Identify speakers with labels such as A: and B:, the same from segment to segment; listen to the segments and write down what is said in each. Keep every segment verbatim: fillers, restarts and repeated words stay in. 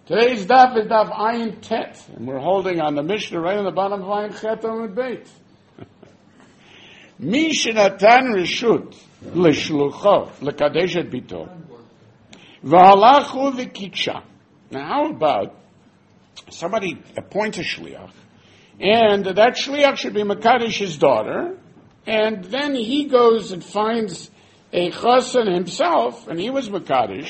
A: Today's daf is daf Ayin Tet, and we're holding on the Mishnah right on the bottom of Ayin Chet on Beit. Mi shenatan reshut l'shlucho l'kadesh et bito v'halachu v'kitsha. Now, how about somebody appoints a shliach, and that shliach should be mekadesh his daughter, and then he goes and finds a chassan himself, and he was mekadesh.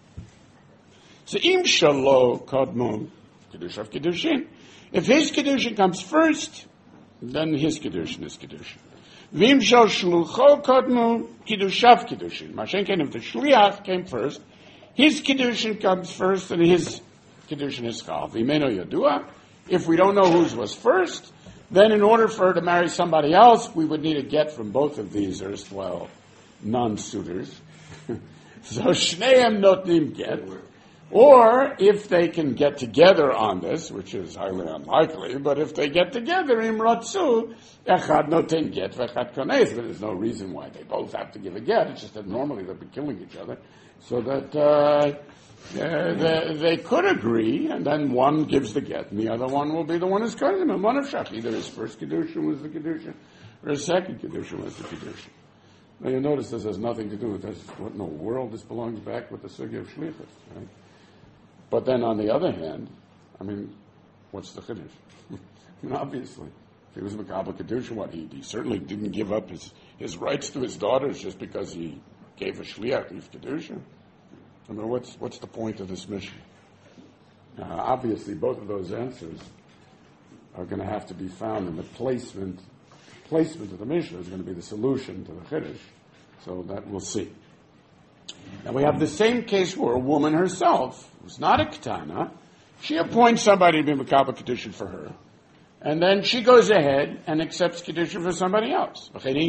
A: So im shalo kadmon kiddush of kiddushin. If his kiddushin comes first, then his kiddushin is kiddushin. Vim shal shlucho kadmon kiddushav kiddushin. Mashenken, if the shliach came first, his kiddushin comes first, and his kiddushin is chal. Vimeno yadua. If we don't know whose was first, then in order for her to marry somebody else, we would need a get from both of these erstwhile non-suitors. So shneim notnim get. Or, if they can get together on this, which is highly unlikely, but if they get together, im ratzu, echad noten get, v'echad kones, but there's no reason why they both have to give a get, it's just that normally they'll be killing each other, so that uh, they, they could agree, and then one gives the get, and the other one will be the one who's kohen, and one of shach, either his first kedushin was the kedushin, or his second kedushin was the kedushin. Now you notice this has nothing to do with this, what in the world, this belongs back with the sugya of shlichus, right? But then on the other hand, I mean, what's the chiddush? I mean, obviously, if he was a Makabal Kedushin, what, he, he certainly didn't give up his, his rights to his daughters just because he gave a shliach his Kedushin. I mean, what's, what's the point of this mission? Uh, obviously, both of those answers are going to have to be found in the placement. Placement of the mission is going to be the solution to the chiddush. So that we'll see. Now we have the same case where a woman herself, who's not a ketana, she appoints somebody to be Makabal Kedushin for her, and then she goes ahead and accepts Kedushin for somebody else. So im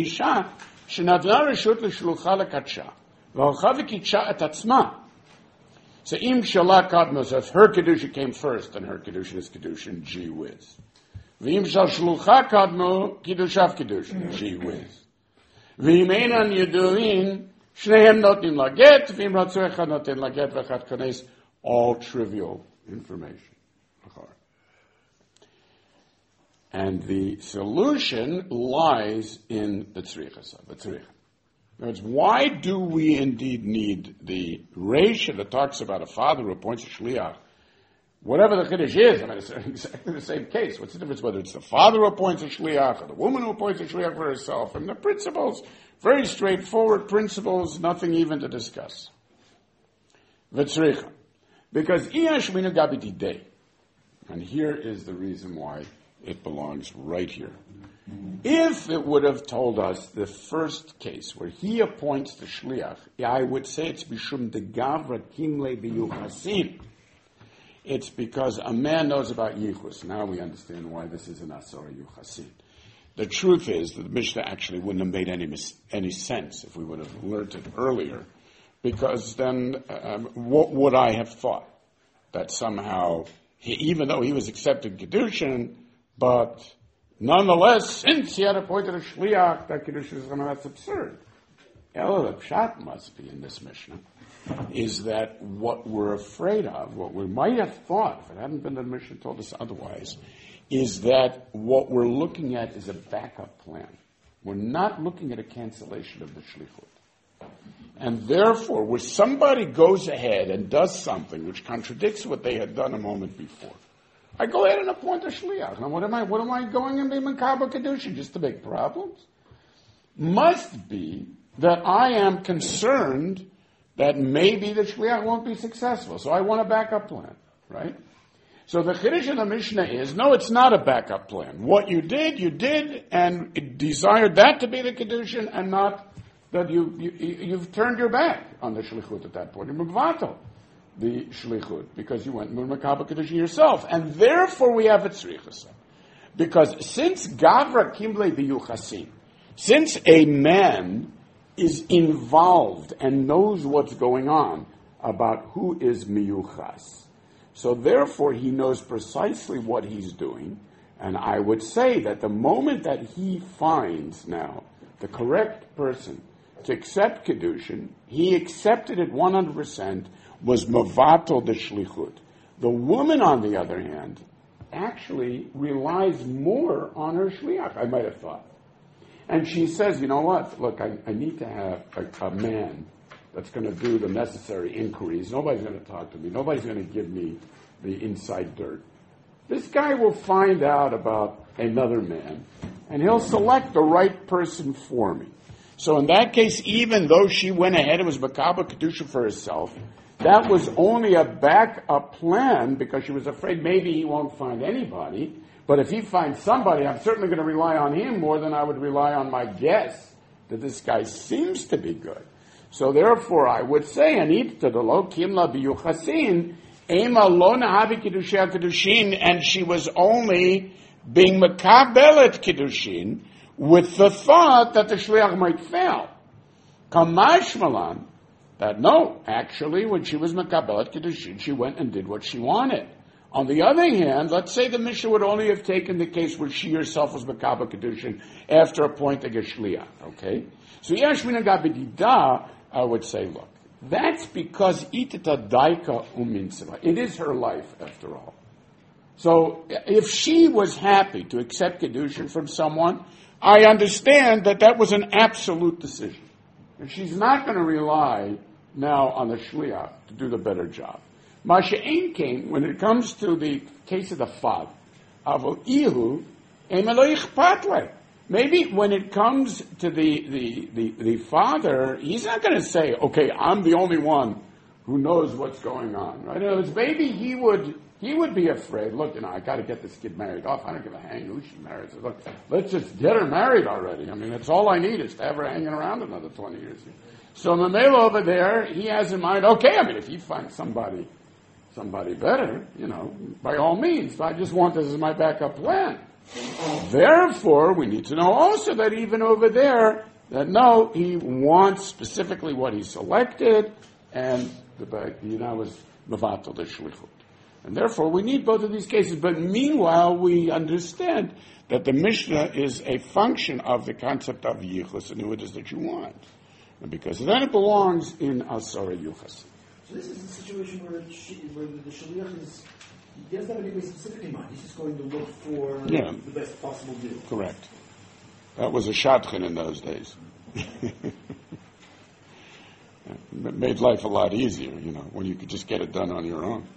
A: shala kadmos, if her Kedushin came first, then her Kedushin is Kedushin, gee whiz. V'im shal shlucha kadmo, Kedushav Kedushin, gee whiz. V'im einan yeduin, Shnehem notin laget, v'im ratzu echad notin laget, v'echad kones, all trivial information. And the solution lies in the tzricha. The tzricha. In other words, why do we indeed need the reisha that talks about a father who appoints a shliach? Whatever the chiddush is, I mean, it's exactly the same case. What's the difference whether it's the father who appoints a shliach or the woman who appoints a shliach for herself? And the principles, very straightforward principles, nothing even to discuss. V'tzricha. Because iash minu gabi didei. And here is the reason why it belongs right here. If it would have told us the first case where he appoints the shliach, I would say it's bishum de gavra kimle b'yuchasin. It's because a man knows about yichus. Now we understand why this is an asara yuchasin. The truth is that the Mishnah actually wouldn't have made any mis- any sense if we would have learned it earlier, because then um, what would I have thought? That somehow, he, even though he was accepting Kedushin, but nonetheless, since he had appointed a shliach, that Kedushin is going to, that's absurd. Ela, the pshat must be in this Mishnah, is that what we're afraid of, what we might have thought, if it hadn't been that the Mishnah told us otherwise, is that what we're looking at is a backup plan. We're not looking at a cancellation of the shlichut. And therefore, where somebody goes ahead and does something which contradicts what they had done a moment before, I go ahead and appoint a shliach. Now what am I, what am I going and be Makabal Kedushin? Just to make problems? Must be that I am concerned that maybe the shliach won't be successful. So I want a backup plan, right? So the chiddush of the Mishnah is, no, it's not a backup plan. What you did, you did, and it desired that to be the kedushin, and not that you, you, you've turned your back on the shlichut at that point. You're mugvato the shlichut, because you went Makabal Kedushin yourself. And therefore we have a tzrichasa. Because since gavra kimble b'yuchasin, since a man is involved and knows what's going on about who is miyuchas, so therefore he knows precisely what he's doing, and I would say that the moment that he finds now the correct person to accept Kedushin, he accepted it one hundred percent, was mavato the shlichut. The woman, on the other hand, actually relies more on her shliach, I might have thought. And she says, you know what, look, I, I need to have a, a man that's going to do the necessary inquiries. Nobody's going to talk to me. Nobody's going to give me the inside dirt. This guy will find out about another man, and he'll select the right person for me. So in that case, even though she went ahead and was makabel kedusha for herself, that was only a backup plan because she was afraid maybe he won't find anybody. But if he finds somebody, I'm certainly going to rely on him more than I would rely on my guess that this guy seems to be good. So therefore, I would say, Anit tadalo kimla biyuchasin, ema lo nahavi kiddusha kiddushin, and she was only being makabelet kiddushin with the thought that the shliach might fail. Kamash malan, that no, actually, when she was makabelet kiddushin, she went and did what she wanted. On the other hand, let's say the Mishnah would only have taken the case where she herself was makabel kedushin after appointing a shliach. Okay, so yashmina gabedida, I would say, look, that's because itita daika uminsima. It is her life, after all. So if she was happy to accept kedushin from someone, I understand that that was an absolute decision, and she's not going to rely now on the shliach to do the better job. Masha'in came, when it comes to the case of the father, Avol Ihu, Emeloich Patle. Maybe when it comes to the, the, the, the father, he's not going to say, okay, I'm the only one who knows what's going on. Right? In other words, maybe he would he would be afraid, look, you know, I got to get this kid married off. I don't give a hang who she marries. So, look, let's just get her married already. I mean, that's all I need is to have her hanging around another twenty years. So Mamela over there, he has in mind, okay, I mean, if he finds somebody somebody better, you know, by all means. But I just want this as my backup plan. Therefore, we need to know also that even over there, that no, he wants specifically what he selected, and the you know was mevatel the shlichut. And therefore, we need both of these cases. But meanwhile, we understand that the Mishnah is a function of the concept of yichus and who it is that you want, and because then it belongs in asara yuchas.
B: So this is a situation where, she, where the, the shaliach is, he doesn't have anybody specific in mind. He's just going to look for
A: yeah.
B: the best possible deal.
A: Correct. That was a shadchan in those days. It made life a lot easier, you know, when you could just get it done on your own.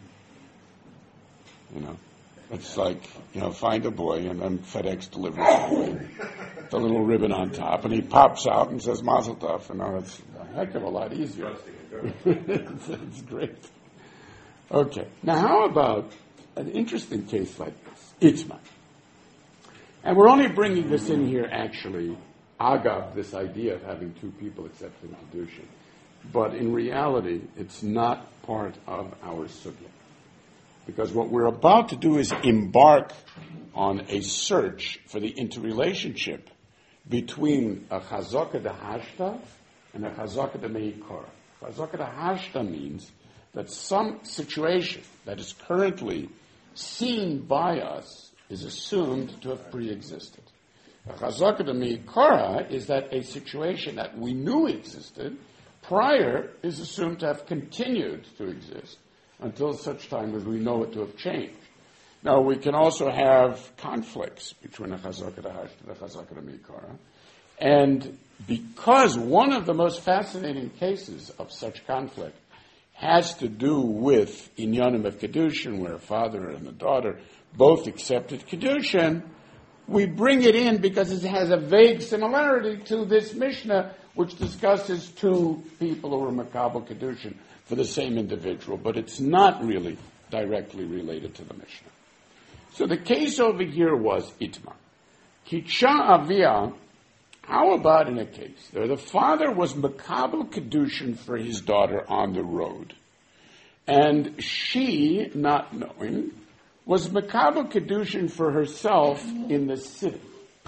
A: You know, it's like, you know, find a boy and then FedEx delivers the boy, the little ribbon on top, and he pops out and says Mazel Tov. You know, it's a heck of a lot easier. it's, it's great. Okay. Now, how about an interesting case like this? Itzman. And we're only bringing this in here, actually, agav, this idea of having two people accepting kedushin. But in reality, it's not part of our sugya. Because what we're about to do is embark on a search for the interrelationship between a chazaka de hashta and a chazaka de meikora. Chazaka de hashta means that some situation that is currently seen by us is assumed to have pre-existed. A chazaka de meikora is that a situation that we knew existed prior is assumed to have continued to exist until such time as we know it to have changed. Now, we can also have conflicts between a chazaka de hashta and a chazaka de meikora. And because one of the most fascinating cases of such conflict has to do with inyanim of kedushin, where a father and a daughter both accepted kedushin, we bring it in because it has a vague similarity to this Mishnah, which discusses two people who are makabel kedushin for the same individual, but it's not really directly related to the Mishnah. So the case over here was Itma. Kitcha Avia, how about in a case where the father was makabel kedushin for his daughter on the road, and she, not knowing, was makabel kedushin for herself in the city.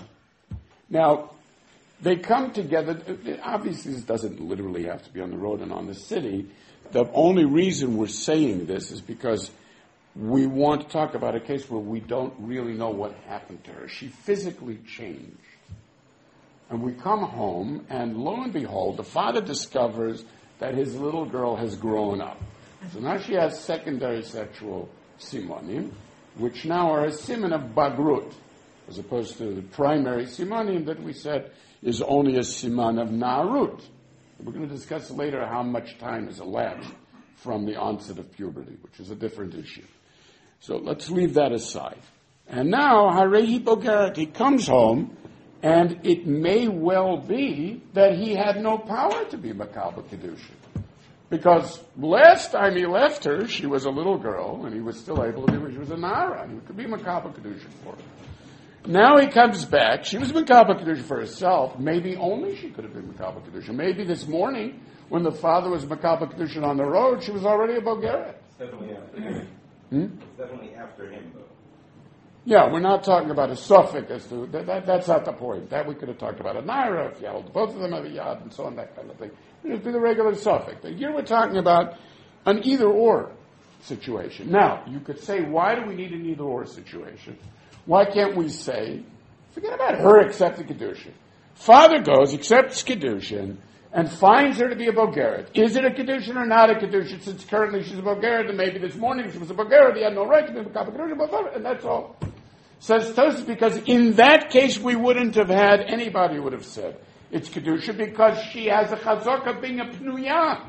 A: Now, they come together. Obviously, this doesn't literally have to be on the road and on the city. The only reason we're saying this is because we want to talk about a case where we don't really know what happened to her. She physically changed. And we come home, and lo and behold, the father discovers that his little girl has grown up. So now she has secondary sexual simanim, which now are a siman of bagrut, as opposed to the primary simanim that we said is only a siman of narut. We're going to discuss later how much time has elapsed from the onset of puberty, which is a different issue. So let's leave that aside. And now, Harehi Bogeret, he comes home, and it may well be that he had no power to be Makabel Kedushin. Because last time he left her, she was a little girl, and he was still able to be, she was a Nara, and he could be Makabel Kedushin for her. Now he comes back, she was Makabel Kedushin for herself, maybe only she could have been Makabel Kedushin. Maybe this morning, when the father was Makabel Kedushin on the road, she was already a Bogeret.
C: It's definitely after him.
A: Hmm?
C: It's definitely after him, though.
A: Yeah, we're not talking about a suffix as to that, that. That's not the point. That we could have talked about a naira if you held both of them have a yad and so on, that kind of thing. It would be the regular suffix. Here we're talking about an either or situation. Now, you could say, why do we need an either or situation? Why can't we say, forget about her accepting Kedushin. Father goes, accepts Kedushin, and finds her to be a Bogeret. Is it a Kedushin or not a Kedushin? Since currently she's a Bogeret, and maybe this morning she was a Bogeret, he had no right to be a Kedushin, and that's all. Says Tosfos, because in that case we wouldn't have had, anybody would have said, it's Kedusha because she has a chazak of being a Pnuyah.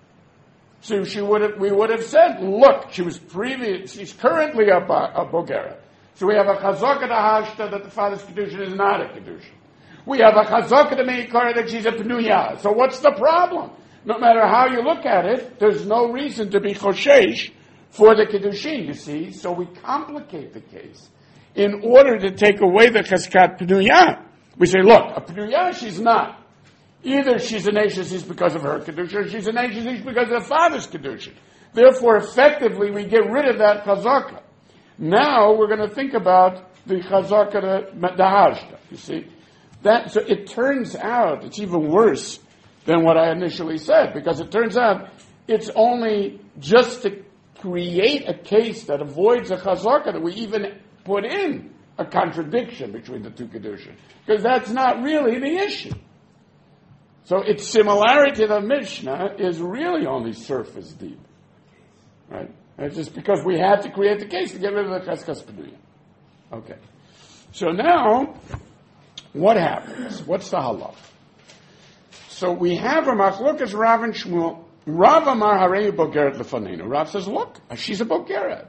A: So she would have, we would have said, look, she was previous, she's currently a, a Bogeret. So we have a chazak of the hashta that the father's Kedushin is not a Kedushin. We have a chazak of the meikar that she's a Pnuyah. So what's the problem? No matter how you look at it, there's no reason to be choshesh for the Kedushin, you see. So we complicate the case in order to take away the chazkat Pnuyah. We say, look, a Pnuyah she's not. Either she's an Eishes because of her Kedusha, or she's an Eishes because of the father's Kedusha. Therefore, effectively, we get rid of that chazaka. Now, we're going to think about the chazaka, the hashta, you see. That, so it turns out it's even worse than what I initially said, because it turns out it's only just to create a case that avoids a chazaka that we even put in a contradiction between the two Kedusha, because that's not really the issue. So its similarity to the Mishnah is really only surface deep, right? It's just because we had to create the case to get rid of the Cheskas Pnuyah. Okay. So now, what happens? What's the halach? So we have a machlokas Rav and Shmuel. Rav Amar Harei Bogeret Lefanenu. Rav says, look, she's a Bogeret.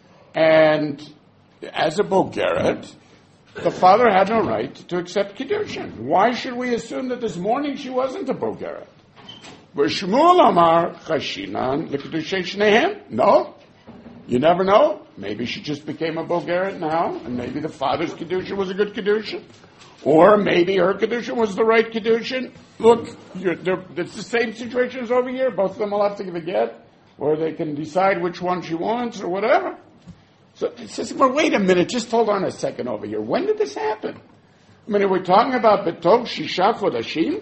A: And as a Bogeret, the father had no right to accept Kiddushin. Why should we assume that this morning she wasn't a Bogeret? Where Shmuel Amar Chashinan L'Kiddushay Shnehem? No. You never know. Maybe she just became a Bogeret now, and maybe the father's Kiddushin was a good Kiddushin. Or maybe her Kiddushin was the right Kiddushin. Look, you're, it's the same situation as over here. Both of them will have to give a get, or they can decide which one she wants, or whatever. So it says, well, wait a minute, just hold on a second over here. When did this happen? I mean, are we talking about Betov Shisha Chodashim?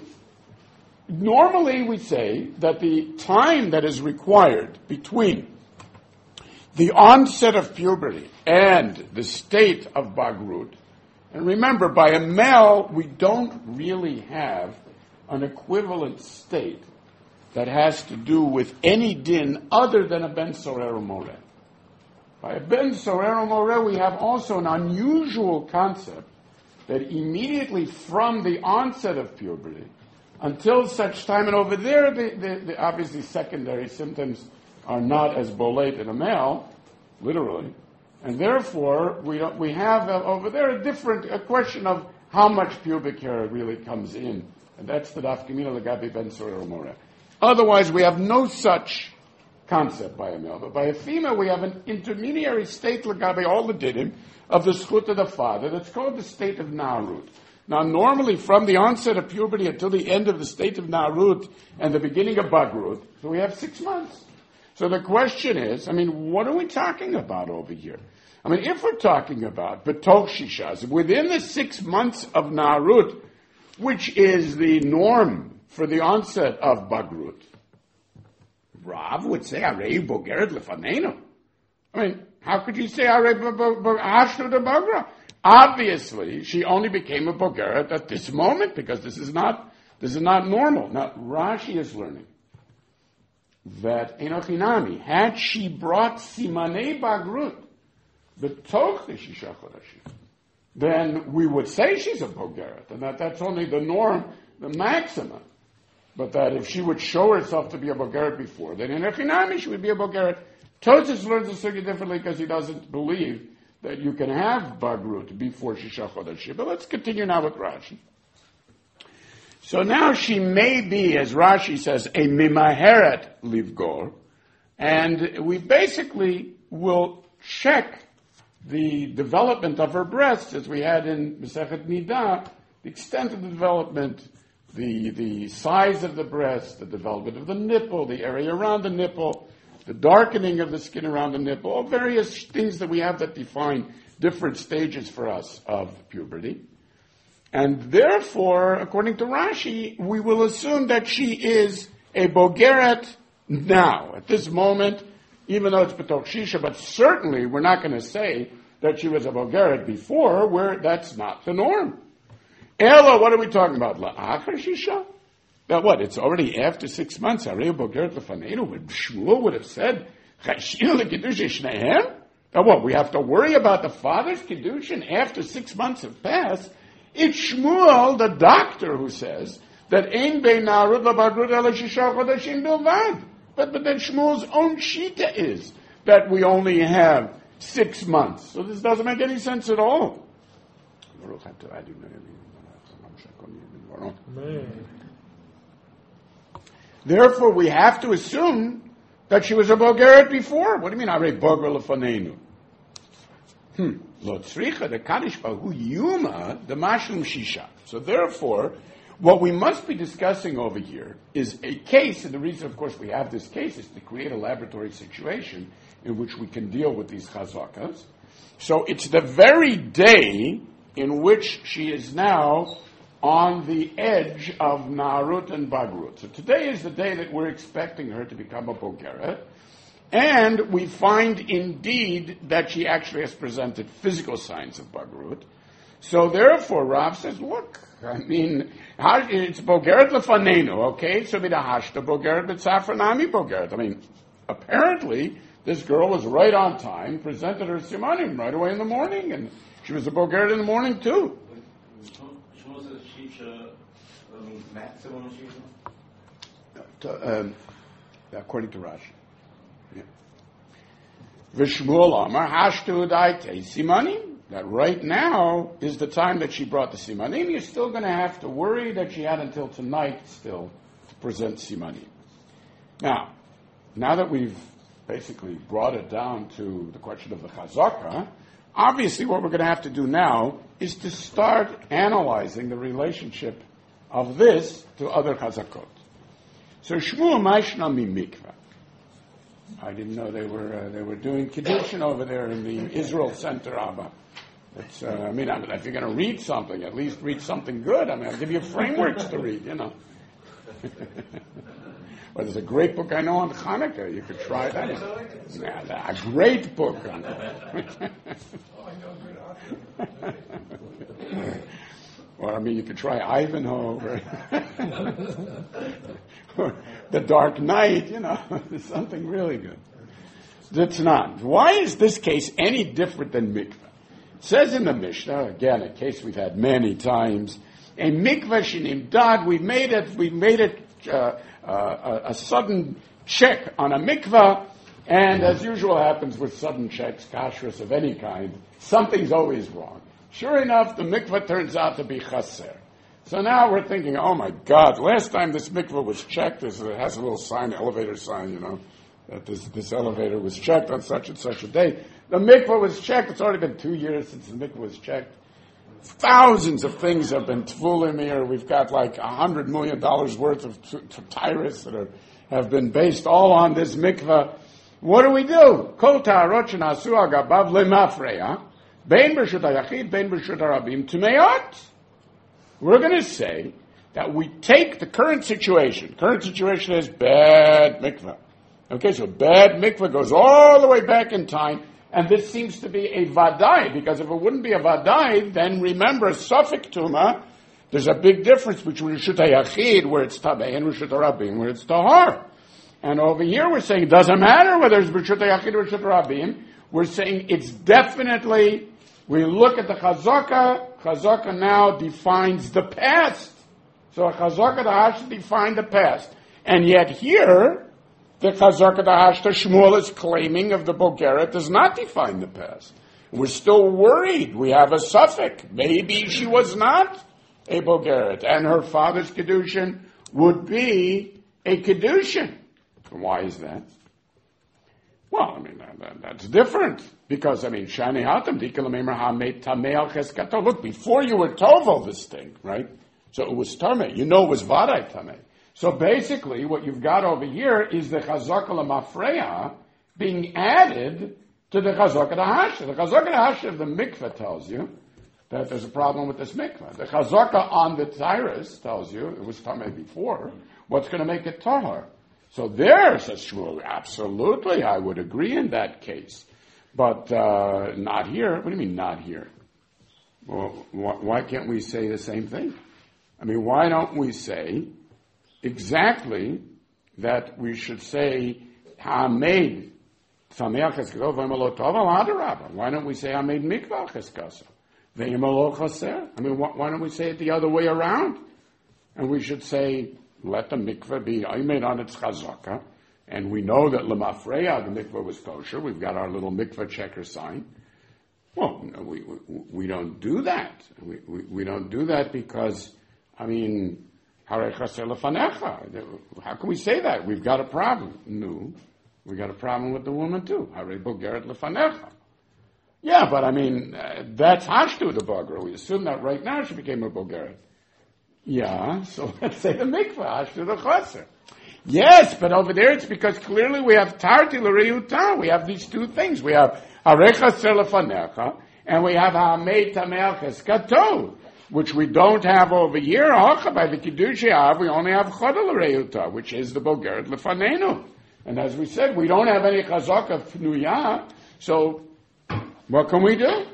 A: Normally we say that the time that is required between the onset of puberty and the state of Bagrut, and remember, by a male, we don't really have an equivalent state that has to do with any din other than a Ben Sorer Moreh. By a Ben Sorer Moreh, we have also an unusual concept that immediately from the onset of puberty until such time, and over there, the, the, the obviously secondary symptoms are not as bolate in a male, literally, and therefore we don't, we have uh, over there a different a question of how much pubic hair really comes in, and that's the Daf Gemina L'Gabi Ben Sorer Moreh. Otherwise, we have no such concept by a male, but by a female we have an intermediary state L'Gabi all the dinim of the schut of the father that's called the state of Na'arut. Now, normally from the onset of puberty until the end of the state of Na'arut and the beginning of Bagrut, so we have six months. So the question is, I mean, what are we talking about over here? I mean, if we're talking about B'toch Shishas, within the six months of Na'arut, which is the norm for the onset of Bagrut, Rav would say, Arei Bogeret Lefanenu. I mean, how could you say Arei Ashnu de Bagra? Obviously, she only became a Bogeret at this moment, because this is not, this is not normal. Now, Rashi is learning that Enochinami, had she brought Simanei Bagrut, b'toch Shisha Chodashim, then we would say she's a Bogeret, and that that's only the norm, the maximum. But that if she would show herself to be a Bogeret before, then in Echinami she would be a Bogeret. Tosfos learns the sugya differently because he doesn't believe that you can have Bagrut before Shisha Chodashim. But let's continue now with Rashi. So now she may be, as Rashi says, a Mimaheret Livgor, and we basically will check the development of her breasts, as we had in Masechet Nidah, the extent of the development, the, the size of the breast, the development of the nipple, the area around the nipple, the darkening of the skin around the nipple, all various things that we have that define different stages for us of puberty. And therefore, according to Rashi, we will assume that she is a Bogeret now, at this moment, even though it's B'toch Shisha, but certainly we're not going to say that she was a Bogeret before, where that's not the norm. Ella, what are we talking about? La'achar Shisha? Now what, it's already after six months. Arei Bogeret Lefaneinu, when Shmuel would have said, Chashil L'Kiddush Shnehem? Now what, we have to worry about the father's Kiddushin after six months have passed? It's Shmuel, the doctor, who says that Ein Bein Na'arut L'Bagrut Ela Shisha Chodashim Bilvad. But, but then Shmuel's own shita is that we only have six months. So this doesn't make any sense at all. Therefore, we have to assume that she was a Bogeret before. What do you mean, Arei Boger Lefaneinu? Hmm. Lo tzricha the Kaddish Bahu Yuma the Mashlum Shisha. So therefore, what we must be discussing over here is a case, and the reason, of course, we have this case is to create a laboratory situation in which we can deal with these chazakas. So it's the very day in which she is now on the edge of Na'arut and Bagrut. So today is the day that we're expecting her to become a Bogeret, and we find indeed that she actually has presented physical signs of Bagrut. So therefore, Rav says, look, I mean, it's Bogeret Lefaneinu, okay? So B'dahashta Bogeret B'tzafranami Bogeret. I mean, apparently, this girl was right on time, presented her simanim right away in the morning, and she was a Bogeret in the morning too.
C: Shmuel says Shisha means maximum
A: Shisha? Um, according to Rashi. Yeah. V'Shmuel Amar Hashtu Daite Simanim. That right now is the time that she brought the simanim. You're still going to have to worry that she had until tonight still to present simanim. Now, now that we've basically brought it down to the question of the chazaka, obviously what we're going to have to do now is to start analyzing the relationship of this to other chazakot. So Shmuel Maishna mi mikvah. I didn't know they were uh, they were doing kiddushin over there in the Israel Center, Abba. It's, uh, I mean, I mean, if you're going to read something, at least read something good. I mean, I'll give you frameworks to read, you know. Well, there's a great book I know on Hanukkah. You could try that. Yeah, a great book on that. Or, I mean, you could try Ivanhoe, or, or The Dark Knight, you know, something really good. That's not. Why is this case any different than mikveh? It says in the Mishnah, again, a case we've had many times, a mikveh shinim dad, we made it, we made it uh, uh, a, a sudden check on a mikveh, and as usual happens with sudden checks, kashrus of any kind, something's always wrong. Sure enough, the mikveh turns out to be chaser. So now we're thinking, oh my God, last time this mikveh was checked, it has a little sign, elevator sign, you know, that this, this elevator was checked on such and such a day. The mikveh was checked. It's already been two years since the mikveh was checked. Thousands of things have been tfulim here. We've got like a hundred million dollars worth of t- t- tyrus that are, have been based all on this mikveh. What do we do? Kol ta'arot shenasu agabav lemafreya, bein b'rshut hayachid, bein b'rshut harabim tumeot. We're going to say that we take the current situation. Current situation is bad mikveh. Okay, so bad mikveh goes all the way back in time, and this seems to be a vadai, because if it wouldn't be a vadai, then remember, Suffolk Tuma, there's a big difference between Rishut HaYachid, where it's Tabeh, and Rishut HaRabim, where it's Tahar. And over here we're saying it doesn't matter whether it's B'Rshut HaYachid or B'Rshut Rabim. We're saying it's definitely, we look at the Chazaka, Chazaka now defines the past. So a Chazaka Dahash defined the past. And yet here, the Chazaka Dahash Shmuel is claiming of the Bogeret does not define the past. We're still worried. We have a suffix. Maybe she was not a Bogeret, and her father's Kedushin would be a Kedushin. Why is that? Well, I mean, that, that, that's different. Because, I mean, Shani Hatam, Dikalamemer HaMeit Tamei Al Cheskato. Look, before you were Tovel this thing, right? So it was Tamei. You know it was Vaday Tamei. So basically, what you've got over here is the Chazaka L'Mafreya being added to the Chazaka Dahash. The Chazaka Dahash of the mikveh tells you that there's a problem with this mikveh. The Chazaka on the Tyrus tells you it was Tamei before. What's going to make it Tahar? So there, says Shmuel, absolutely, I would agree in that case. But uh, not here. What do you mean not here? Well, wh- why can't we say the same thing? I mean, why don't we say exactly that we should say Ha'amed Sameach Cheskasa V'Imalo Tova L'Hadarabba? Why don't we say Ha'amed Mikvah Cheskasa V'Imalo Chaser? I mean, wh- why don't we say it the other way around? And we should say, let the mikveh be Ha'amed on its Chazaka, and we know that L'Mafreya, the mikveh was kosher. We've got our little mikveh checker sign. Well, no, we, we we don't do that. We, we we don't do that because, I mean, how can we say that? We've got a problem. No, we got a problem with the woman too. Yeah, but I mean, uh, that's hashtu the bugger. We assume that right now she became a bogeret. Yeah, so let's say the mikveh hashtu the chaser. Yes, but over there it's because clearly we have tarti l'reyuta. We have these two things. We have harecha ser lefanecha, and we have ha'amei tamei cheskato, which we don't have over here. Hacha by the kiddush av, we only have chada l'reyuta, which is the bogeret lefanenu. And as we said, we don't have any chazaka fnuya. So what can we do?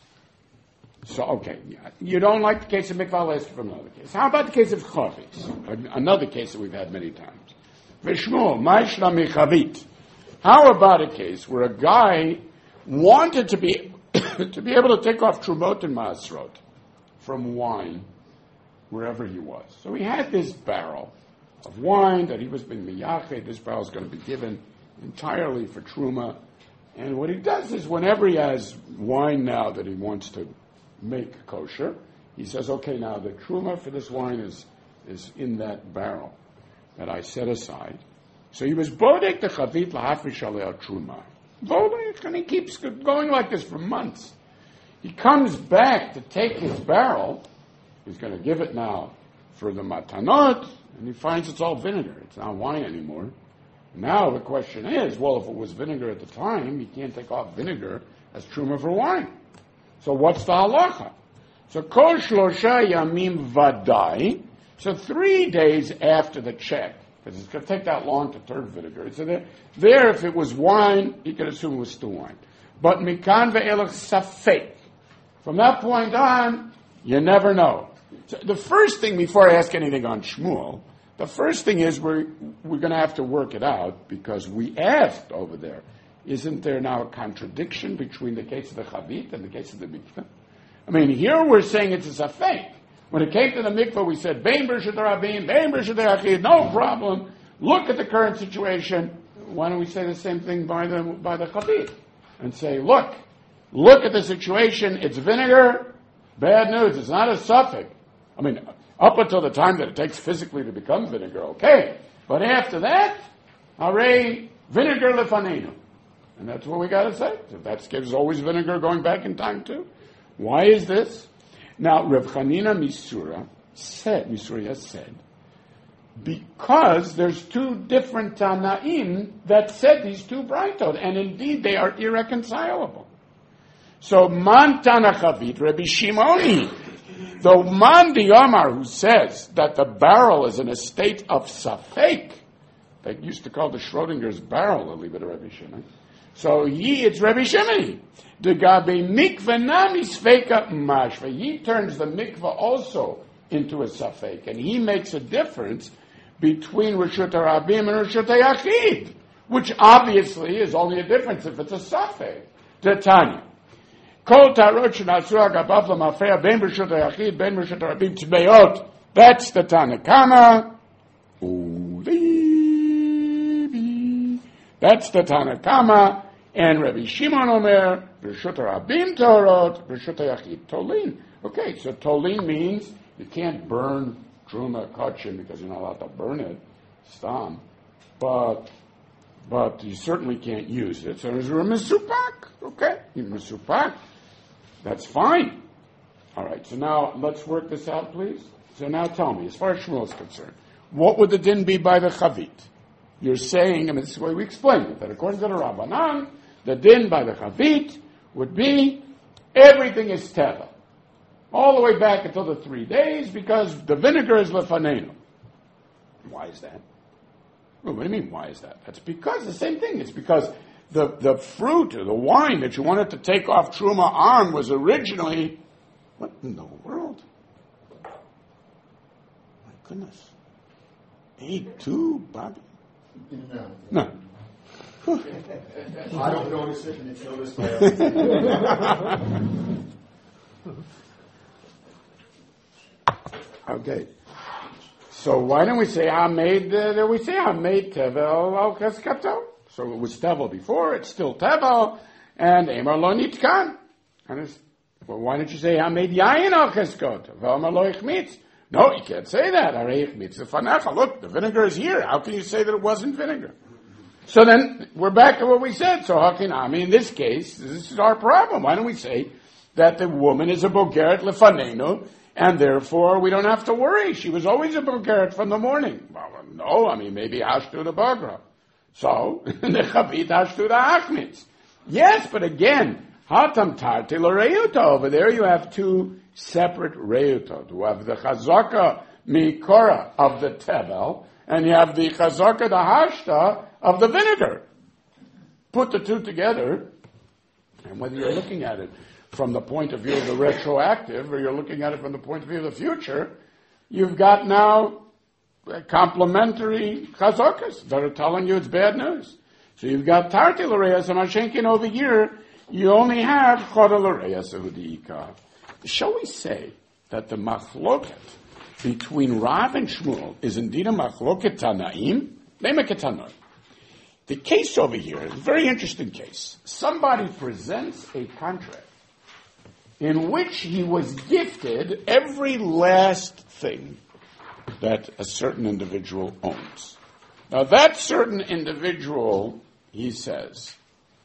A: So okay, you don't like the case of mikvah. Let's from another case. How about the case of chavis? Another case that we've had many times. Vishmu, Maishna Mechavit. How about a case where a guy wanted to be to be able to take off Trumot and Maasrot from wine wherever he was? So he had this barrel of wine that he was being miyached. This barrel is going to be given entirely for Truma. And what he does is whenever he has wine now that he wants to make kosher, he says, okay, now the Truma for this wine is, is in that barrel that I set aside. So he was bodek the chavit lahafish alei truma. Bodek, and he keeps going like this for months. He comes back to take his barrel. He's going to give it now for the matanot, and he finds it's all vinegar. It's not wine anymore. Now the question is, well, if it was vinegar at the time, you can't take off vinegar as truma for wine. So what's the halacha? So kol shlosha yamim vadai. So three days after the check, because it's going to take that long to turn vinegar. So there, there, if it was wine, you could assume it was still wine. But mikan ve'elach safek. From that point on, you never know. So the first thing, before I ask anything on Shmuel, the first thing is we're, we're going to have to work it out, because we asked over there, isn't there now a contradiction between the case of the chavit and the case of the mikveh? I mean, here we're saying it's a safek. When it came to the mikveh, we said, Bein b'rshut rabim, bein b'rshut yachid, no problem. Look at the current situation. Why don't we say the same thing by the by the chavit? And say, look, look at the situation. It's vinegar. Bad news. It's not a suffix. I mean, up until the time that it takes physically to become vinegar, okay. But after that, hooray, vinegar lefanenu. And that's what we got to say. That's there's always vinegar going back in time too. Why is this? Now, Rav Chanina Misura said, Misura said, because there's two different Tanaim that said these two Braitot, and indeed they are irreconcilable. So, Man Tana Chavit, Rabbi Shimoni, the Man Diyamar who says that the barrel is in a state of Safek, they used to call the Schrodinger's barrel, I'll leave it to Rabbi Shimoni. So he, it's Rabbi Shimoni. The gabe mikveh nami sfeika mashva. He turns the mikveh also into a safek, and he makes a difference between Reshut HaRabim and Reshut HaYachid, which obviously is only a difference if it's a safek. Tanya. Kol tarot shenasru agabav lamafreya ben Reshut HaYachid ben Reshut HaRabim tmeot. That's the Tanakama. That's the Tanakama. And Rabbi Shimon Omer, Reshut HaRabim Torot, Reshut HaYachid Tolin. Okay, so Tolin means you can't burn Truma Kachim because you're not allowed to burn it, Stam. But but you certainly can't use it. So there's a Mesupak. Okay, Mesupak. That's fine. All right, so now let's work this out, please. So now tell me, as far as Shmuel is concerned, what would the din be by the Chavit? You're saying, I mean, this is the way we explained it, that according to the Rabbanan, the din by the Chavit would be everything is teva. All the way back until the three days, because the vinegar is lefanenu. Why is that? Well, what do you mean, why is that? That's because the same thing. It's because the, the fruit or the wine that you wanted to take off Truma on was originally, what in the world? My goodness. Eight, two, Bobby?
B: No.
A: No.
B: I don't notice it, and it's noticed by
A: Okay. So why don't we say I made? Uh, we say I made tevel al cheskato. So it was tevel before. It's still tevel, and emar lo nitkan. And it's, well, why don't you say I made yayin al cheskato? V'emar lo ichmitz. No, you can't say that. Arei ichmitz lefanecha. Look, the vinegar is here. How can you say that it wasn't vinegar? So then we're back to what we said. So hakinami, in this case, this is our problem. Why don't we say that the woman is a bogeret lefanenu? And therefore, we don't have to worry. She was always a bogeret from the morning. Well, no, I mean, maybe Hashtu the Bagra. So, the Chavit Hashtu the Achmitz. Yes, but again, Hatam Tarti L'Reuta. Over there you have two separate Reutot. You have the Chazaka Mikora of the Tevel, and you have the Chazaka the Hashta of the vinegar. Put the two together, and whether you're looking at it from the point of view of the retroactive, or you're looking at it from the point of view of the future, you've got now complementary chazakas that are telling you it's bad news. So you've got Tarti L'Reyas and Mashenkin over here, you only have Choda L'Reyas Ehudika. Shall we say that the machloket between Rav and Shmuel is indeed a machloket Tanaim? Nemaketanoi. The case over here is a very interesting case. Somebody presents a contract in which he was gifted every last thing that a certain individual owns. Now that certain individual, he says,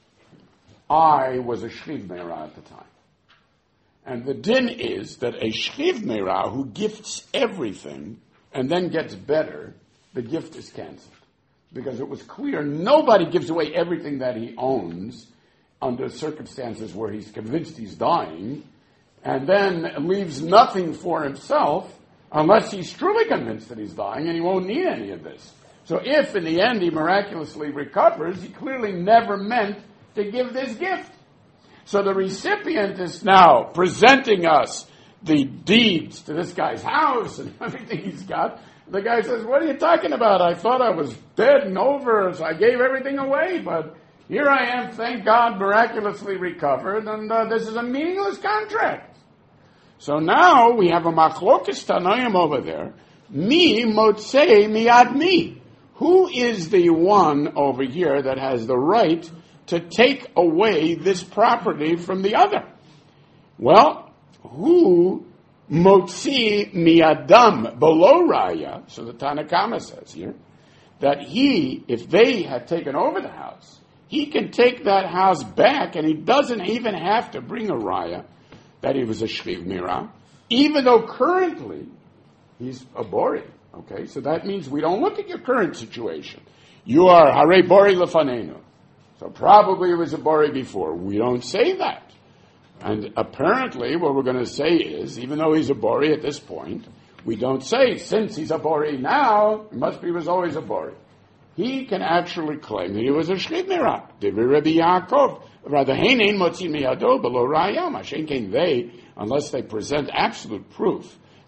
A: I was a Shliv Meirah at the time. And the din is that a Shliv Meirah who gifts everything and then gets better, the gift is canceled. Because it was clear nobody gives away everything that he owns under circumstances where he's convinced he's dying, and then leaves nothing for himself unless he's truly convinced that he's dying and he won't need any of this. So if in the end he miraculously recovers, he clearly never meant to give this gift. So the recipient is now presenting us the deeds to this guy's house and everything he's got. The guy says, what are you talking about? I thought I was dead and over, so I gave everything away, but here I am, thank God, miraculously recovered, and uh, this is a meaningless contract. So now we have a machlokes tanoim over there. Mi motzei miad mi. Who is the one over here that has the right to take away this property from the other? Well, who motzi miadam below raya? So the Tanakama says here that he, if they had taken over the house, he can take that house back, and he doesn't even have to bring a raya that he was a Shliv Meirah, even though currently he's a Bori. Okay, so that means we don't look at your current situation. You are Hare Bori Lefanenu. So probably it was a Bori before. We don't say that. And apparently what we're going to say is, even though he's a Bori at this point, we don't say, since he's a Bori now, it must be he was always a Bori. He can actually claim that he was a Shliv Meirah. Divri Rabbi Yaakov. Rather, Henein Motzi Miyado below Raya. Mashen came they, unless they present absolute proof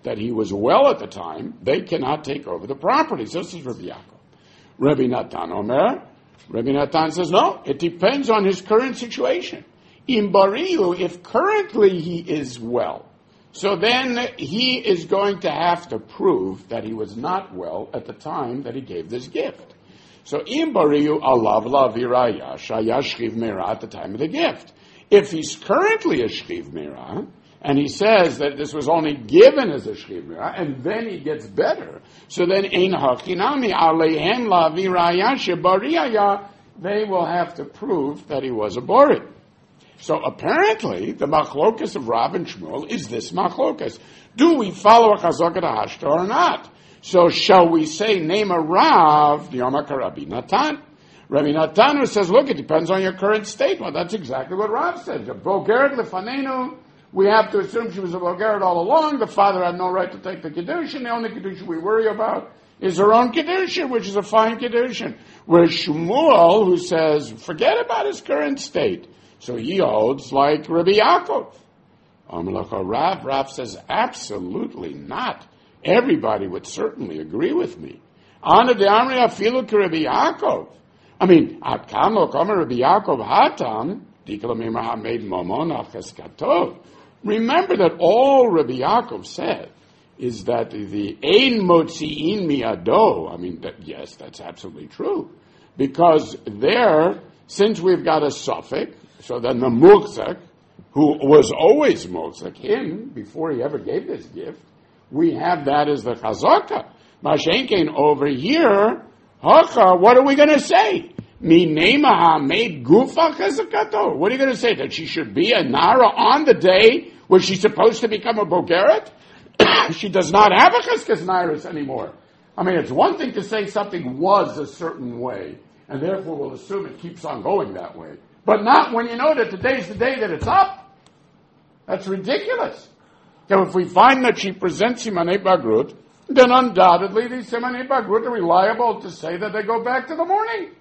A: that he was well at the time, they cannot take over the property. So this is Rabbi Yaakov. Rabbi Natan Omer, Rabbi Natan says, no, it depends on his current situation. In Bariu, if currently he is well, so then he is going to have to prove that he was not well at the time that he gave this gift. So in Bariu, alav laviraya shaya shchiv meira at the time of the gift. If he's currently a shchiv meira, and he says that this was only given as a shchiv meira, and then he gets better, so then ein hachinami aleihem laviraya shebariyaya, they will have to prove that he was a bori. So apparently, the machlokas of Rav and Shmuel is this machlokas. Do we follow a chazaka to hashta or not? So shall we say, name a Rav, the Yomaka Rabbi Natan? Rabbi Natan who says, look, it depends on your current state. Well, that's exactly what Rav says. A Bogeret lefanenu, we have to assume she was a Bogeret all along. The father had no right to take the Kedushin. The only Kedushin we worry about is her own Kedushin, which is a fine Kedushin. Whereas Shmuel, who says, forget about his current state. So he holds like Rabbi Yaakov. Amalekah Rav, Rav says, absolutely not. Everybody would certainly agree with me. Ana de Amri afilu ki Rabbi Yaakov. I mean, Atkam lo kamer Rabbi Yaakov hatam, dikla mimra hamed momon al cheskatov. Remember that all Rabbi Yaakov said is that the ein motzi'in miado, I mean, that, yes, that's absolutely true. Because there, since we've got a suffix, so then the Muchzak, who was always Muchzak, him, before he ever gave this gift, we have that as the Chazaka. Mashenkein over here, Hacha, what are we going to say? Minemaha made Gufa Chazakato. What are you going to say? That she should be a Nara on the day where she's supposed to become a Bogeret? She does not have a Chazkas Nairis anymore. I mean, it's one thing to say something was a certain way, and therefore we'll assume it keeps on going that way. But not when you know that today's the day that it's up. That's ridiculous. So if we find that she presents Simanei Bagrut, then undoubtedly these Simanei Bagrut are reliable to say that they go back to the morning.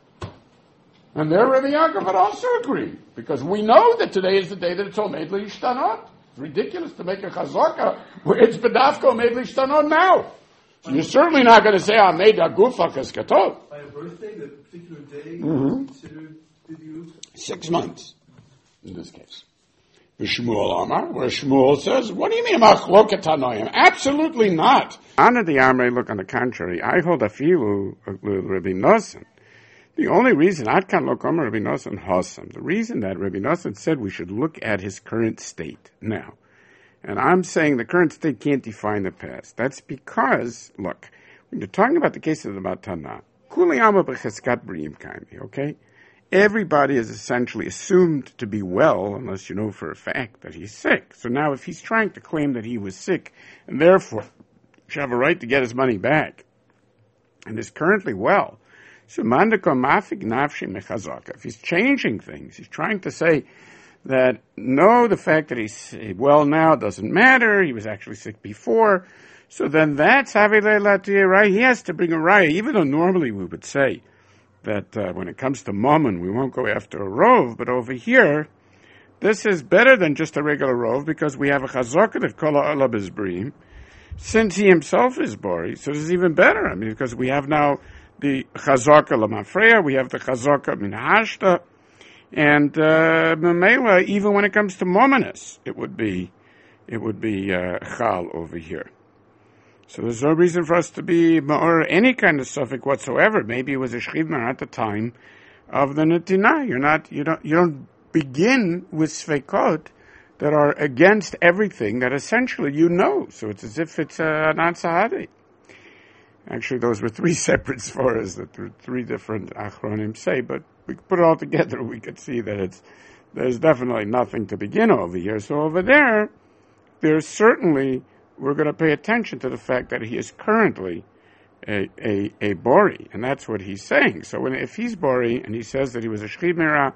A: And there Rabbi Yaakov would also agree, because we know that today is the day that it's Omed L'Ishtanot. It's ridiculous to make a chazaka where it's Bedafko Omed L'Ishtanot now. So you're certainly not going to say Omed Agufa Cheskatov.
B: By a birthday, the particular day
A: Mm-hmm.
B: considered did you?
A: Six months, in this case. Shmuel Amar, where Shmuel says, what do you mean machloket tanoim? Absolutely not. Ana the Amrei, look, on the contrary, I hold a filu Rabbi Nosson. The only reason, Adkan Lokom Rabbi Nosson Hossam, the reason that Rabbi Nosson said we should look at his current state now. And I'm saying the current state can't define the past. That's because, look, when you're talking about the case of the Matana, Kuli Amma b'cheskat b'riyim kaimi, okay? Everybody is essentially assumed to be well, unless you know for a fact that he's sick. So now if he's trying to claim that he was sick, and therefore should have a right to get his money back, and is currently well, so mandako mafik nafshi mechazaka. If he's changing things, he's trying to say that, no, the fact that he's well now doesn't matter, he was actually sick before, so then that's Havilei right? He has to bring a raya, even though normally we would say that uh, when it comes to mammon, we won't go after a rov, but over here, this is better than just a regular rov, because we have a chazaka that kol ha'olam is brim, since he himself is bori, so this is even better, I mean, because we have now the chazaka lamafreya, we have the chazaka min hashta, and uh, memela, even when it comes to mominus, it would be, it would be uh, chal over here. So there's no reason for us to be or any kind of suffix whatsoever. Maybe it was a shchivna at the time of the netina. You're not, you don't, you don't begin with sveikot that are against everything that essentially you know. So it's as if it's a non-sahadi. Actually, those were three separate svaras that the three different achronim say, but we could put it all together, we could see that it's, there's definitely nothing to begin over here. So over there, there's certainly, we're going to pay attention to the fact that he is currently a, a, a bori, and that's what he's saying. So when, if he's bori, and he says that he was a shchiv meira,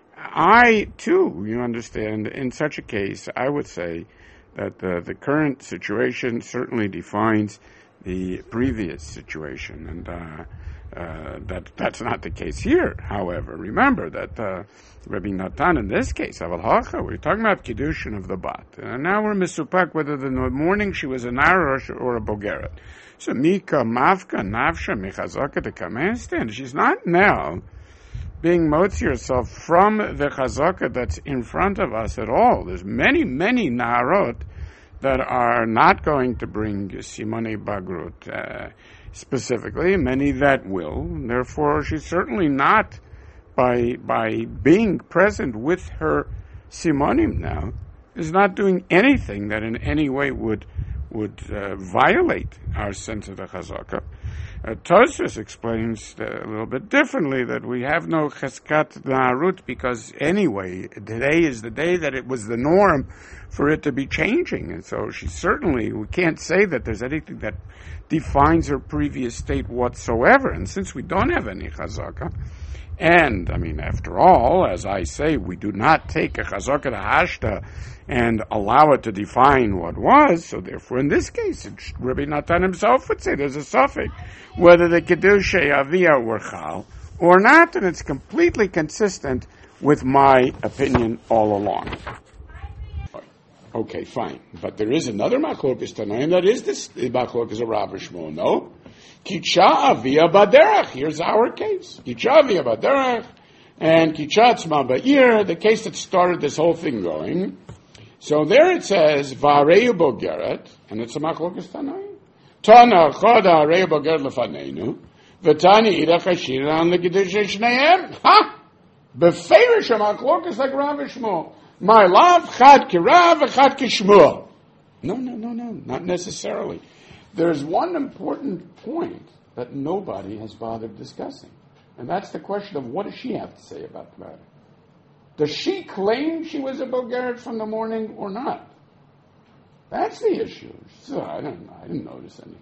A: I, too, you understand, in such a case, I would say that the, the current situation certainly defines the previous situation, and uh, Uh, that that's not the case here. However, remember that uh, Rabbi Natan in this case, Aval Hacha, we're talking about Kiddushin of the Bat, and now we're misupak whether in the morning she was a Narosh or a Bogeret. So Mika Mavka Navsha Michazaka de Kameste, and she's not now being motzi herself from the Chazaka that's in front of us at all. There's many, many Naharot that are not going to bring Simone Bagrut. Uh, Specifically, many that will. And therefore, she's certainly not, by by being present with her simonim now, is not doing anything that in any way would would uh, violate our sense of the chazaka. Uh, Tosfos explains uh, a little bit differently that we have no cheskat na'arut because anyway, today is the day that it was the norm for it to be changing, and so she certainly, we can't say that there's anything that defines her previous state whatsoever, and since we don't have any chazaka, and, I mean, after all, as I say, we do not take a chazaka to hashta and allow it to define what was, so therefore in this case, Rabbi Natan himself would say there's a suffix, whether the Kedushei Aviyah were chal or not, and it's completely consistent with my opinion all along. Okay, fine. But there is another machlokas tonight, and that is this machlokas of Rav Shmuel. No? Kicha Aviyah Baderach. Here's our case. Kicha Aviyah Baderach, and Kicha Tzma Ba'ir, the case that started this whole thing going. So there it says, V'areu Bogeret, and it's a machlokas tonight. Tana Choda Areu Bogeret Lefaneinu, V'tani Ida Chashira on the Kedusha Shneim. Ha! Beferish a machlokas like Rav Shmuel. My love, chad kirav, chad kishmuel. No, no, no, no, not necessarily. There's one important point that nobody has bothered discussing, and that's the question of what does she have to say about the matter? Does she claim she was a Bogeret from the morning or not? That's the issue. So I don't know. I didn't notice anything.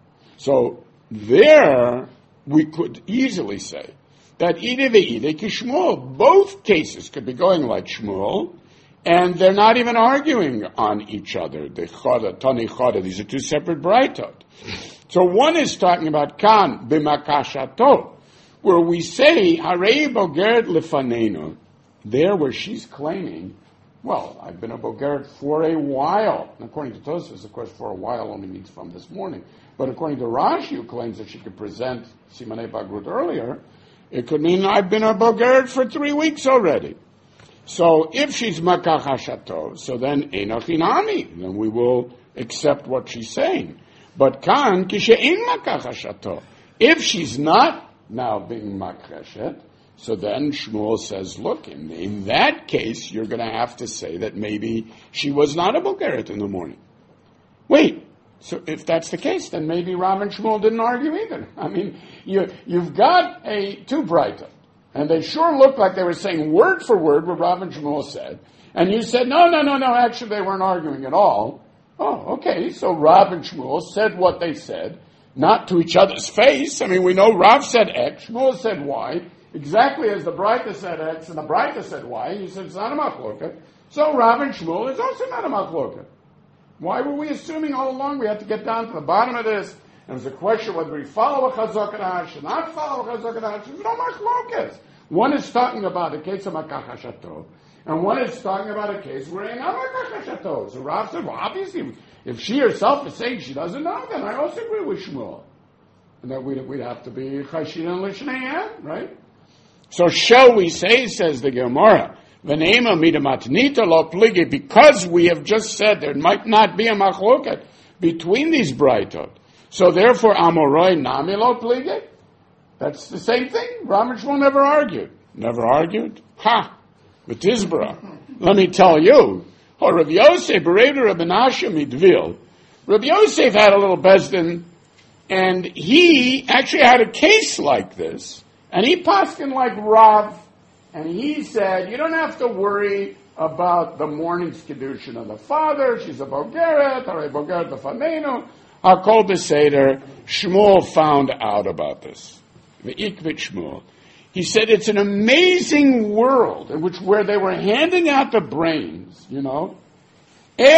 A: So there we could easily say that Ide ve'ide kishmuel, both cases could be going like Shmuel, and they're not even arguing on each other. The Choda, Tani Choda, these are two separate Braitot. So one is talking about Kan b'makashato, where we say, Harei Bogeret lefanenu, there where she's claiming, well, I've been a Bogeret for a while. And according to Tosfos, of course, for a while only means from this morning. But according to Rashi, who claims that she could present Simanei Bagrut earlier, it could mean I've been a Bogeret for three weeks already. So if she's Makach Hashato, so then Enoch Inami, then we will accept what she's saying. But Kan Kishe'in Makach Hashato. If she's not now being Makreshet, so then Shmuel says, look, in, in that case, you're going to have to say that maybe she was not a Bogeret in the morning. Wait. So if that's the case, then maybe Rav and Shmuel didn't argue either. I mean, you, you've got a two Braita, and they sure look like they were saying word for word what Rav and Shmuel said, and you said, no, no, no, no, actually they weren't arguing at all. Oh, okay, so Rav and Shmuel said what they said, not to each other's face. I mean, we know Rav said X, Shmuel said Y, exactly as the Braita said X and the Braita said Y. You said it's not a machloket. So Rav and Shmuel is also not a machloket. Why were we assuming all along we had to get down to the bottom of this? And it was a question whether we follow a chazak and hash or not follow a chazak and hash. There's no machloket. One is talking about a case of makach hashato, and one is talking about a case where ain't not makach hashato. So Rav said, well, obviously, if she herself is saying she doesn't know, then I also agree with Shmuel. And that we'd, we'd have to be chashin and lishnayim, right? So shall we say, says the Gemara, V'neima midamatnita lo pligi, because we have just said there might not be a machloket between these braitot. So therefore, amoroi nami lo pligi. That's the same thing. Rav and Shmuel never argued. Never argued? Ha! V'tizbra. Let me tell you. Oh, Rav Yosef, Bereder Rav Menashe Midvil. Rav Yosef had a little bezdin, and he actually had a case like this, and he paskin like Rav. And he said, you don't have to worry about the morning's kedushin of the father. She's a Bogeret, or a Bogeret lefanenu. Hakol b'seder. Shmuel found out about this. V'ikvit Shmuel. He said it's an amazing world in which where they were handing out the brains, you know.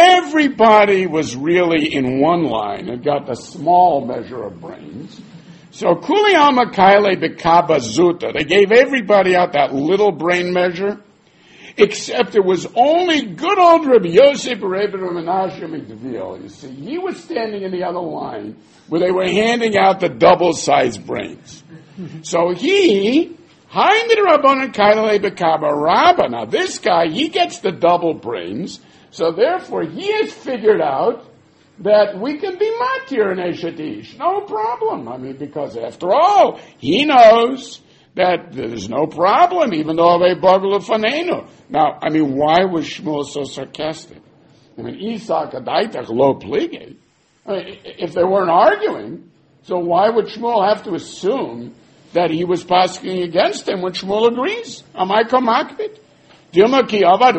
A: Everybody was really in one line and got a small measure of brains. So Kuli Alma Kaile Bekaba Zuta, they gave everybody out that little brain measure, except it was only good old Rabbi Yosef Rabbi Menashe McDeville. You see, he was standing in the other line where they were handing out the double-sized brains. So he, Haimid Rabbanan Kaile Bekaba Rabba. Now this guy, he gets the double brains, so therefore he has figured out that we can be matir in Eshet Ish. No problem. I mean, because after all, he knows that there's no problem, even though they boggle fanenu. Now, I mean, why was Shmuel so sarcastic? I mean, Isaac adaitach lo plige. I mean, if they weren't arguing, so why would Shmuel have to assume that he was pasking against him when Shmuel agrees? Amayko makbid. Maybe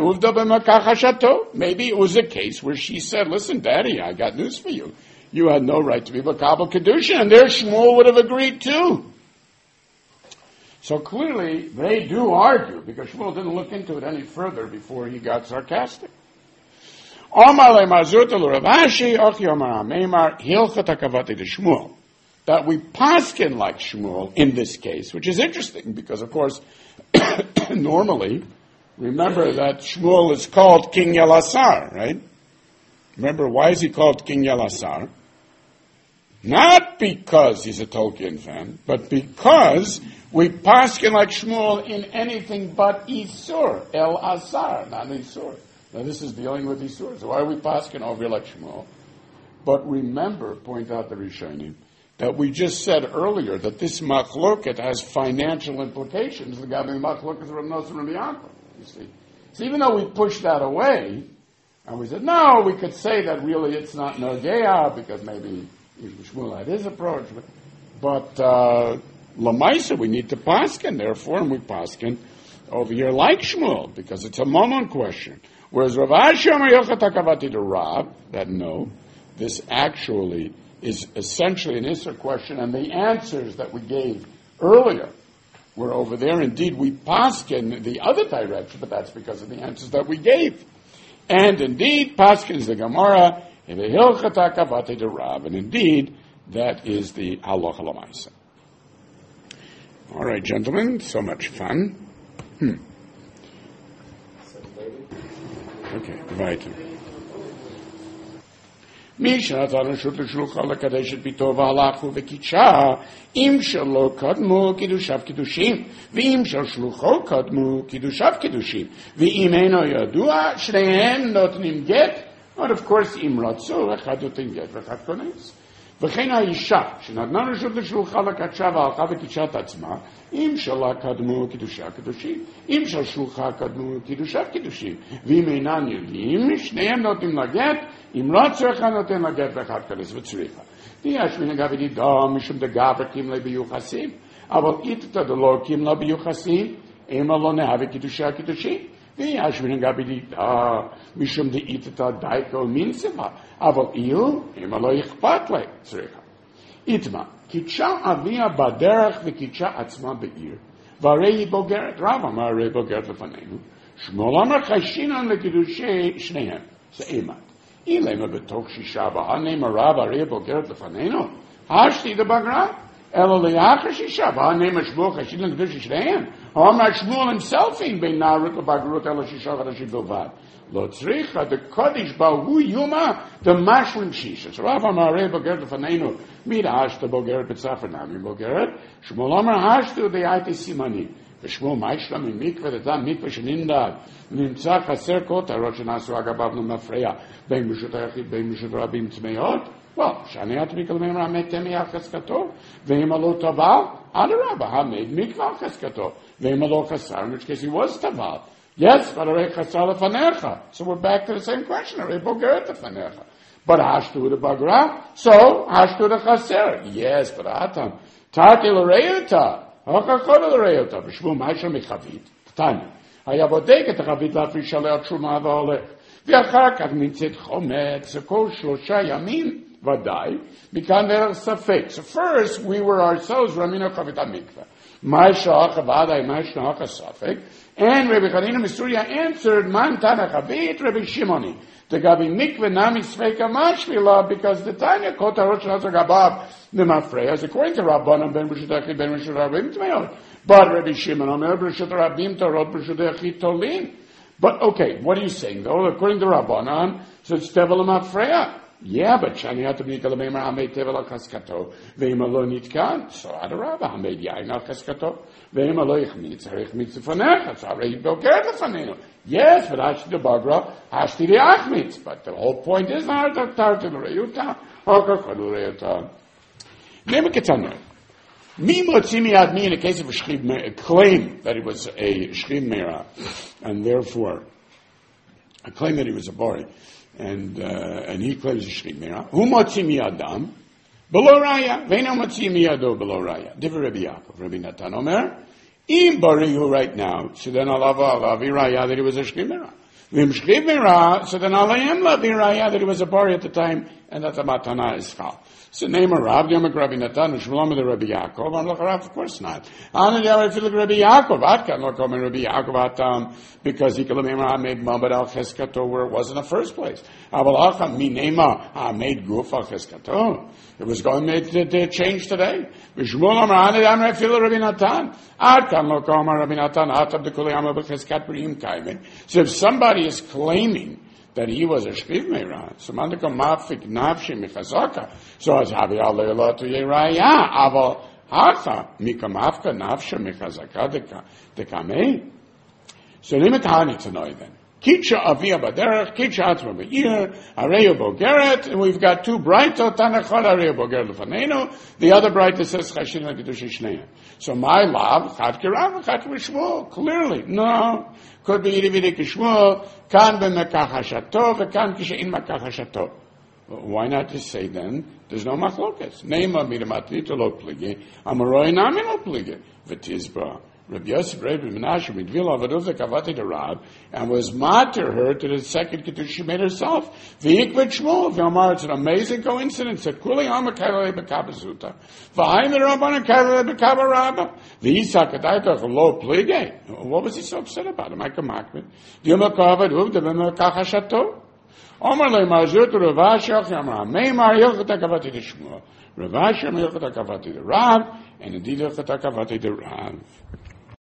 A: it was a case where she said, listen, Daddy, I got news for you. You had no right to be Makabel Kedusha, and there Shmuel would have agreed too. So clearly, they do argue, because Shmuel didn't look into it any further before he got sarcastic. That we paskin like Shmuel in this case, which is interesting, because of course, normally, remember that Shmuel is called King Yelasar, right? Remember, why is he called King Yelasar? Not because he's a Tolkien fan, but because we paskin like Shmuel in anything but Isur, El Asar, not Isur. Now this is dealing with Isur, so why are we paskin over like Shmuel? But remember, point out the Rishonim, that we just said earlier that this machloket has financial implications. The Gabi machloket is Rav Nosson and Rabbi Yaakov. You see. So even though we pushed that away, and we said, no, we could say that really it's not Nogea, because maybe Shmuel had his approach. But uh, Lamaisa, we need to paskin, therefore, and we paskin over here like Shmuel, because it's a Mammon question. Whereas Rav Ashi Amar Yochad Hakavati to Rav, that no, this actually is essentially an Isser question, and the answers that we gave earlier were over there. Indeed, we paskin the other direction, but that's because of the answers that we gave. And indeed, paskin is the Gemara in the Hilchot HaKavati de Rav, and indeed, that is the Halacha L'Maisa. All right, gentlemen, so much fun. Hmm. Okay, weiter. מי שנתן רשות לשלוחה לקדש את ביתו והלכו וקידשה, אם שלא קדמו קידושיו קידושים, ואם של שלוחו קדמו קידושיו קידושים, ואם אינו ידוע, שניהם נותנים גט, but of course, אם רצו, אחד נותן גט ואחד כונס. וכן האישה, שנתנה רשות לשלוחה לקדשה והלכה וקידשה את עצמה, אם שלה קדמו קידושיה קידושים, אם של שלוחה קדמו קידושיו קידושים, ואם אינם יודעים, שניהם נותנים לה גט, אם רצו אחד נותן לה גט ואחד כונס וצריכה. יש מנהגה בדידה, משום דגבר קימלה ביוחסים, אבל איתתה דלא קימלה ביוחסים, אימה לא נהווה קידושיה קידושים. ויש מנהגה בדידה, משום דאיתתה דייקו מינסבה, אבל איו, אימה לא אכפת לה, צריכה. איתמה, קידשה אביה בדרך וקידשה עצמה בעיר, והרי היא בוגרת, רב אמר הרי בוגרת לפנינו, שמואל אמר חשינן לקידושי שניהם, זה אימת. אילמה בתוך שישה הבאה, נאמר רב הרי בוגרת לפנינו, השתי דבגרה, אלא לאחר שישה הבאה, נאמר שמואל חשינן לקידושי שניהם, הוא אמר שמואל himself אין בין נערות לבגרות אלא שישה חדשים בלבד. לא צריכה, דקודש בה הוא יומה, דמשלים שישה. אז רב אמר הרי בוגרת לפנינו, מי דאשת בוגרת בצפר נמי בוגרת? שמואל אמר השתו דייתי סימנים. ושמואל מה יש לה ממקווה, דתם מקווה שננדד, נמצא חסר כותרות שנעשו אגביו למפרע, בין ברשות היחיד, בין ברשות רבים צמאות. Well, שאני אתריק על מימרה מתם יח חזקתו, ואם לא טבל, אדרבה, המד מקווה חזקתו, ואם לא חסר, in which case he was טבל. Yes, but הרי חסר לפניך. So we're back to the same question, הרי בוגרת לפניך. But השתו דבגרה, so השתו דחסר. Yes, but אתם, תרתי לראיותה, הוכחות לראיותה, ושבו מה יש שם מחבית? תתניה. היה בודק את החבית להפריש עליה תשומה והולך. ואחר כך נמצאת חומץ, כל שלושה ימים, ודאי, מכאן דרך ספק. So first, we were ourselves running a chavit mikveh. My shach avadai, my shach asafik. And Rabbi Chanina Misuria answered, Man Tanach Abit, Rabbi Shimoni. The Gabi Mikve Nami Sveika Mashvila, because the Tanya Kota Rosh Gabab Nimafreya, according to Rabbanan Ben Rishudachi Ben Rishudarabim Tmeot. But Rabbi Shimon Omer Rishudarabim Tarot Rishudachi Tolin. But okay, what are you saying though? According to Rabbanan, so it's Tevel Mafreya. Yeah, but Shani Hatabnika Lamemer Hamei Tevel Kaskato, Veimalo Nitkan, so Adarabah Hamei Yain Al Kaskato, Veimalo Ichmitz, Harichmitz Fanech, so Arei Boker Faneno. Yes, but Ashti the Bagra, Ashti the Achmitz. But the whole point is not that Tartan Reuta, Hoka Kadureuta. Nemeketana. Me Motzimi had me in a case of a Shchib, a claim that he was a Shchib Mera, and therefore, a claim that he was a Bori. And, uh, and he claims a Shchib Mera. Who Motzimi Adam? Below Raya. Veino Motzimi Ado below Raya. Diva Rabbi Yaakov. Rabbi Natan Omer. Im Barihu right now. So then Alava Alavi Raya that he was a Shchib Mera. Vim Shchib Mera. So then Alayim Lavi Raya that he was a Bari at the time. And that the Matana is Chal. So name a Rav, Yomek Rabbi Natan, Shmuel the Rabbi Yaakov. I'm like Rav, of course not. Ana Yahweh feel like Rabbi Yaakov. Atkan lo komen Rabbi Yaakov atam because he could have made Mabad al Cheskato where it was in the first place. Avalacha minema ha made Guf al Cheskato. It was going to, to change today. Shmuel Amar Ana Yahweh feel Rabbi Natan. Atkan lo komen Rabbi Natan atam de Kuli Amar b'Cheskat B'Rim Kaimen. So if somebody is claiming that he was a Shchiv Meira. So mandaka mafik nafshi michazaka. So as havi alayla to yeraya. Aval hacha mikamafka nafsha michazaka dekamei. So limitani tonight then. Kitcha avia baderech, kitcha atzma be'ir, areyo bogeret, and we've got two brighto tanachal areyo bogeret lefanenu. The other bright that says chashin ha'kedush shneim. So my love, chat kirav, chat kishmul. Clearly, no. Could be Yidividi Kishmul, kan b'mekach hashato, v'kan kishein mekach hashato. Why not just say then, there's no machlokas. Neima midamatito lo pligi, amaroi nami lo pligi, v'tizba. Rabbi Yosef Rebbe Menashe midvila avaduvda kavati the Rab, and was mater her to the second kiddush she made herself. V'yikvet Shmuel, v'yomar, it's an amazing coincidence that kuli hama kailei b'kabazuta, v'haim the Rabban kailei b'kabarabba, v'yisak adaitach lo plige. What was he so upset about? Am I kamakmin? V'yomar kavaduvda b'mekach hashato. Omar le mazut Ravash Yamar Meimar Yochata Kavati the Shmuel. Ravash Yochata Kavati the Rab, and indeed Yochata Kavati the Rab.